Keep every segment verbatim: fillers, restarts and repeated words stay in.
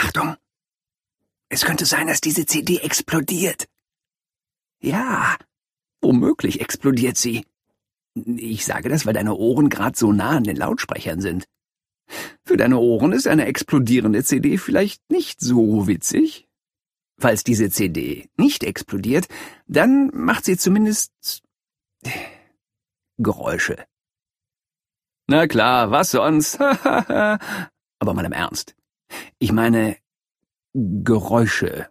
Achtung! Es könnte sein, dass diese C D explodiert. Ja, womöglich explodiert sie. Ich sage das, weil deine Ohren gerade so nah an den Lautsprechern sind. Für deine Ohren ist eine explodierende C D vielleicht nicht so witzig. Falls diese C D nicht explodiert, dann macht sie zumindest Geräusche. Na klar, was sonst? Aber mal im Ernst. Ich meine Geräusche.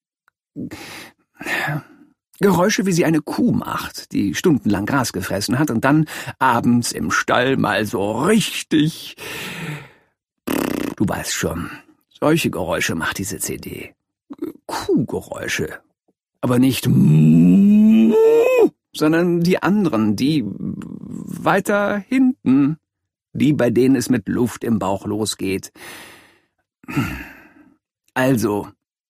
Geräusche, wie sie eine Kuh macht, die stundenlang Gras gefressen hat und dann abends im Stall mal so richtig... Du weißt schon, solche Geräusche macht diese C D. Kuhgeräusche. Aber nicht sondern die anderen, die weiter hinten, die, bei denen es mit Luft im Bauch losgeht. Also,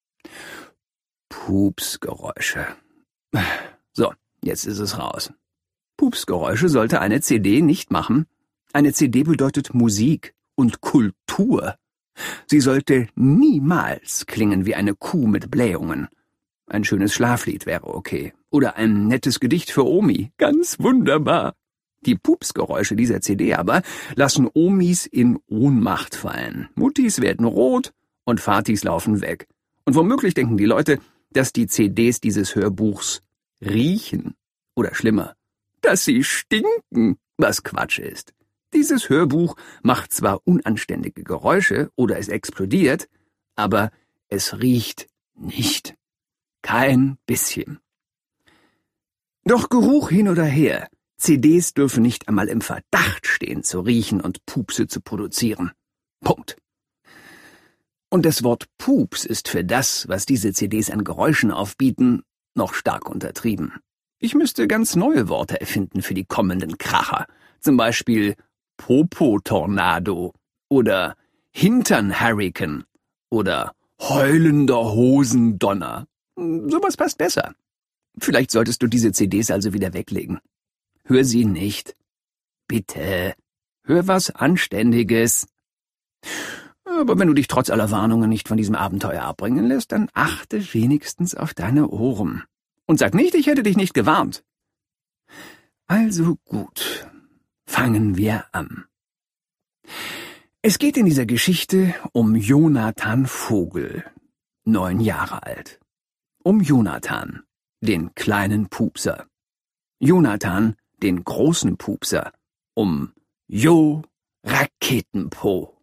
Pupsgeräusche. So, jetzt ist es raus. Pupsgeräusche sollte eine C D nicht machen. Eine C D bedeutet Musik und Kultur. Sie sollte niemals klingen wie eine Kuh mit Blähungen. Ein schönes Schlaflied wäre okay. Oder ein nettes Gedicht für Omi. Ganz wunderbar. Die Pupsgeräusche dieser C D aber lassen Omis in Ohnmacht fallen. Muttis werden rot und Vatis laufen weg. Und womöglich denken die Leute, dass die C Ds dieses Hörbuchs riechen. Oder schlimmer, dass sie stinken, was Quatsch ist. Dieses Hörbuch macht zwar unanständige Geräusche oder es explodiert, aber es riecht nicht. Kein bisschen. Doch Geruch hin oder her, C Ds dürfen nicht einmal im Verdacht stehen, zu riechen und Pupse zu produzieren. Punkt. Und das Wort Pups ist für das, was diese C Ds an Geräuschen aufbieten, noch stark untertrieben. Ich müsste ganz neue Worte erfinden für die kommenden Kracher. Zum Beispiel Popo-Tornado oder Hintern-Hurrikan oder heulender Hosendonner. Sowas passt besser. Vielleicht solltest du diese C Ds also wieder weglegen. Hör sie nicht. Bitte. Hör was Anständiges. Aber wenn du dich trotz aller Warnungen nicht von diesem Abenteuer abbringen lässt, dann achte wenigstens auf deine Ohren. Und sag nicht, ich hätte dich nicht gewarnt. Also gut. Fangen wir an. Es geht in dieser Geschichte um Jonathan Vogel, neun Jahre alt. Um Jonathan, den kleinen Pupser. Jonathan, den großen Pupser. Um Jo Raketenpo.